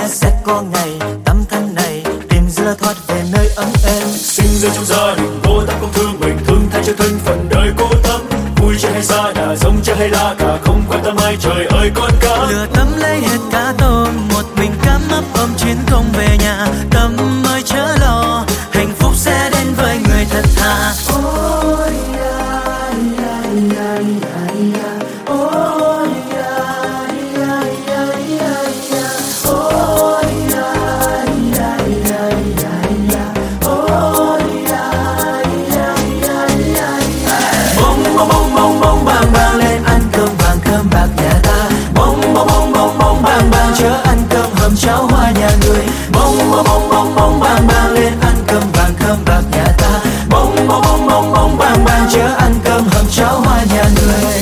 sẽ có ngày tấm thân này tìm ra thoát về nơi ấm êm. Sinh ra trong gia đình cô tấm không thương mình, thương thay cho thân phận đời cô tấm. Vui chơi hay xa đà, giống chơi hay la cả, không quan tâm ai trời ơi con cá. Lừa Tâm lấy hết cá tôm, một mình cắm ấp ôm chuyến không về nhà. Tâm ơi chớ lo, hạnh phúc sẽ đến với người thật thà. Ôi ya ya ya ya ya, ôi ya ya ya ya ya, ôi ya ya ya ya ya, ôi ya ya ya ya ya. Bông bông bông bông bông bang bang lên ăn cơm vàng cơm bạc nhà ta. Bông bông bông bông bông bang bang chớ ăn cơm hầm cháo hoa nhà người. Bông bông bông bông bông bang bang lên ăn cơm vàng cơm bạc nhà ta. Bông bông bông bông bông bang bang chớ ăn cơm hầm cháo hoa nhà người.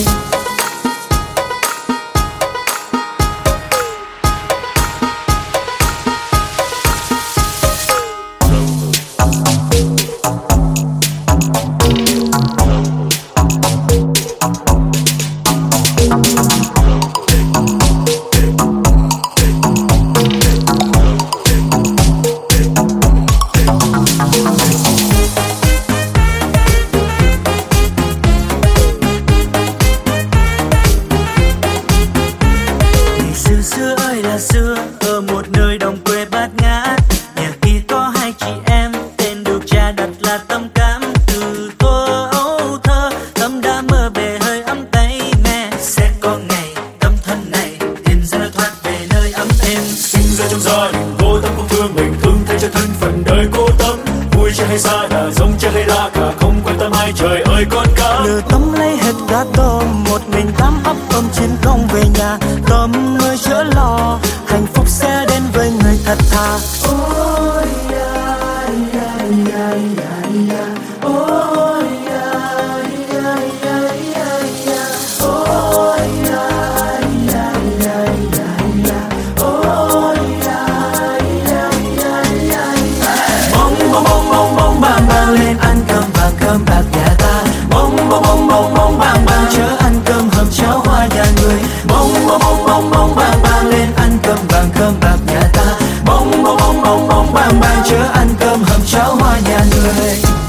Xưa ơi là xưa, ở một nơi đồng quê bát ngát, nhà kia có hai chị em, tên được cha đặt là Tâm Cám. Từ thuở ấu thơ, Tâm đã mơ về hơi ấm tay mẹ. Sẽ có ngày tấm thân này tìm ra thoát về nơi ấm êm. Sinh ra trong gia đình cô tấm không thương mình, thương thay cho thân phận đời cô tấm. Vui chơi hay xa đà, giống chơi hay la cả, không quan tâm ai trời ơi con cá. Lừa Tâm lấy hết cá tôm, một mình cắm ấp ôm chuyến không về nhà. Tâm ơi chớ lo, hạnh phúc sẽ đến với người thật thà. Ôi ya ya ya ya ya, ôi ya ya ya ya ya, ôi ya ya ya ya ya, ôi ya ya ya ya ya. Bông bông bông bông bông bang bang lên ăn cơm vàng cơm bạc nhà ta. Bông bông bông bông bông bang bang chớ ăn cơm hầm cháo hoa nhà người. Bông bông bông bông bông bang bang lên ăn cơm vàng cơm bạc nhà ta. Bông bông bông bông bông bang bang chớ ăn cơm hầm cháo hoa nhà người.